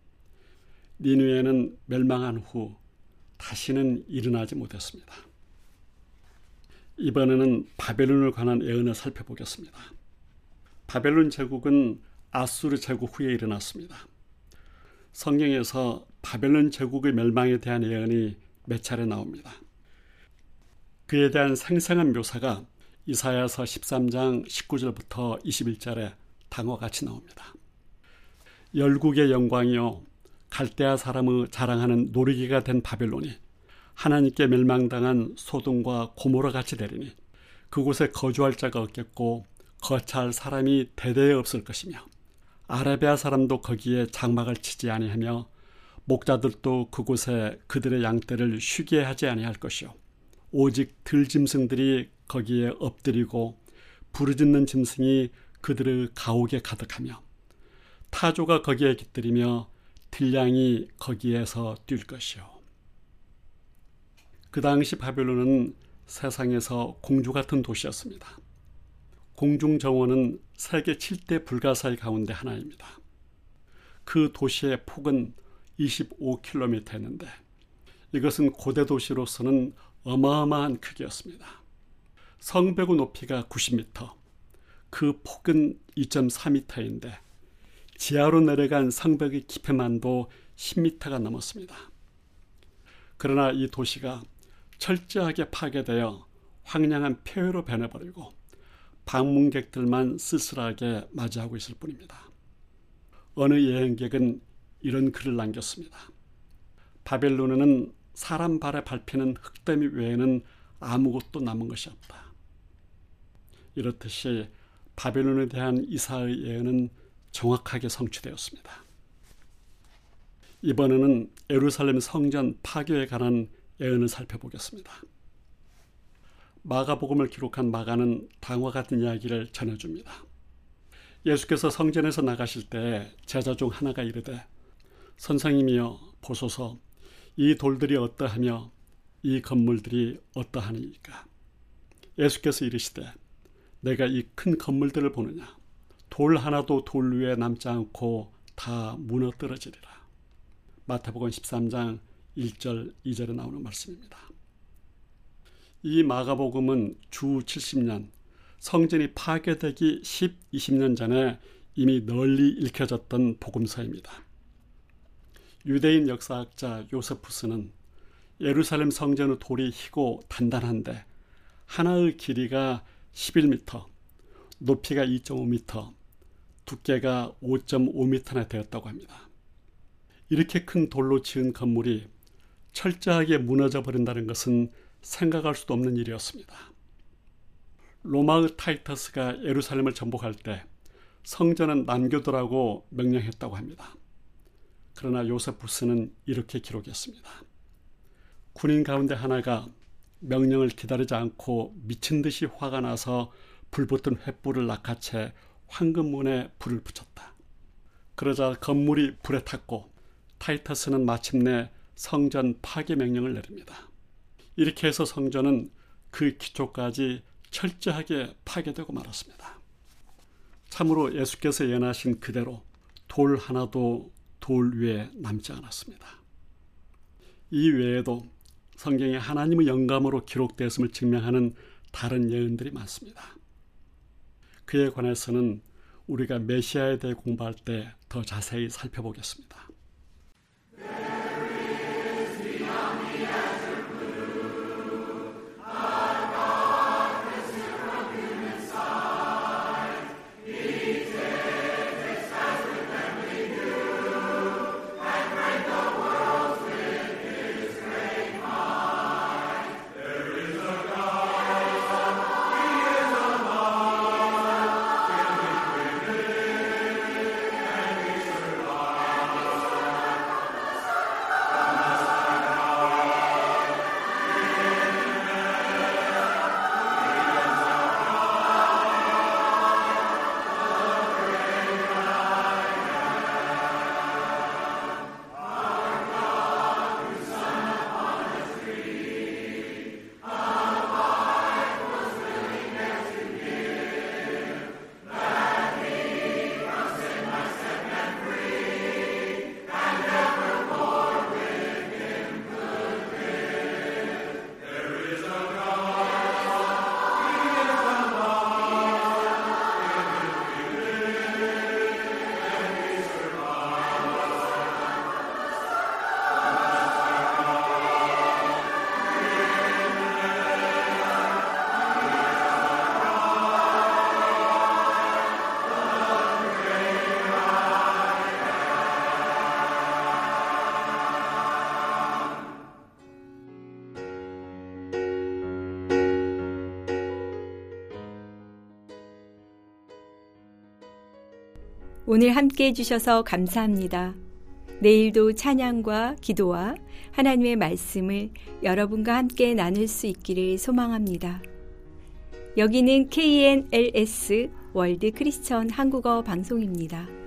니느웨는 멸망한 후 다시는 일어나지 못했습니다. 이번에는 바벨론에 관한 예언을 살펴보겠습니다. 바벨론 제국은 아수르 제국 후에 일어났습니다. 성경에서 바벨론 제국의 멸망에 대한 예언이 몇 차례 나옵니다. 그에 대한 생생한 묘사가 이사야서 십삼 장 십구 절부터 이십일 절에 다음과 같이 나옵니다. 열국의 영광이요 갈대아 사람의 자랑하는 놀이기가 된 바벨론이 하나님께 멸망당한 소돔과 고모라 같이 되리니 그곳에 거주할 자가 없겠고 거처할 사람이 대대에 없을 것이며 아라비아 사람도 거기에 장막을 치지 아니하며 목자들도 그곳에 그들의 양떼를 쉬게 하지 아니할 것이요 오직 들짐승들이 거기에 엎드리고 부르짖는 짐승이 그들의 가옥에 가득하며 타조가 거기에 깃들이며 들량이 거기에서 뛸 것이요. 그 당시 바벨론은 세상에서 공주 같은 도시였습니다. 공중정원은 세계 칠 대 불가사의 가운데 하나입니다. 그 도시의 폭은 이십오 킬로미터였는데 이것은 고대 도시로서는 어마어마한 크기였습니다. 성벽의 높이가 구십 미터, 그 폭은 이 점 사 미터인데 지하로 내려간 성벽의 깊이만도 십 미터가 넘었습니다. 그러나 이 도시가 철저하게 파괴되어 황량한 폐허로 변해버리고 방문객들만 쓸쓸하게 맞이하고 있을 뿐입니다. 어느 여행객은 이런 글을 남겼습니다. 바벨론에는 사람 발에 밟히는 흙더미 외에는 아무것도 남은 것이 없다. 이렇듯이 바벨론에 대한 이사의 예언은 정확하게 성취되었습니다. 이번에는 예루살렘 성전 파괴에 관한 예언을 살펴보겠습니다. 마가복음을 기록한 마가는 다음과 같은 이야기를 전해줍니다. 예수께서 성전에서 나가실 때 제자 중 하나가 이르되 선생님이여 보소서 이 돌들이 어떠하며 이 건물들이 어떠하니까. 예수께서 이르시되 내가 이 큰 건물들을 보느냐. 돌 하나도 돌 위에 남지 않고 다 무너뜨러지리라. 마태복음 십삼 장 일 절 이 절에 나오는 말씀입니다. 이 마가복음은 주 칠십 년 성전이 파괴되기 십, 이십 년 전에 이미 널리 읽혀졌던 복음서입니다. 유대인 역사학자 요세푸스는 예루살렘 성전의 돌이 희고 단단한데 하나의 길이가 십일 미터, 높이가 이 점 오 미터, 두께가 오 점 오 미터나 되었다고 합니다. 이렇게 큰 돌로 지은 건물이 철저하게 무너져 버린다는 것은 생각할 수도 없는 일이었습니다. 로마의 타이터스가 예루살렘을 정복할 때 성전은 남겨두라고 명령했다고 합니다. 그러나 요세푸스는 이렇게 기록했습니다. 군인 가운데 하나가 명령을 기다리지 않고 미친 듯이 화가 나서 불붙은 횃불을 낚아채 황금문에 불을 붙였다. 그러자 건물이 불에 탔고 타이터스는 마침내 성전 파괴 명령을 내립니다. 이렇게 해서 성전은 그 기초까지 철저하게 파괴되고 말았습니다. 참으로 예수께서 예언하신 그대로 돌 하나도 돌 위에 남지 않았습니다. 이 외에도 성경에 하나님의 영감으로 기록되었음을 증명하는 다른 예언들이 많습니다. 그에 관해서는 우리가 메시아에 대해 공부할 때 더 자세히 살펴보겠습니다. 오늘 함께 해주셔서 감사합니다. 내일도 찬양과 기도와 하나님의 말씀을 여러분과 함께 나눌 수 있기를 소망합니다. 여기는 케이엔엘에스 월드 크리스천 한국어 방송입니다.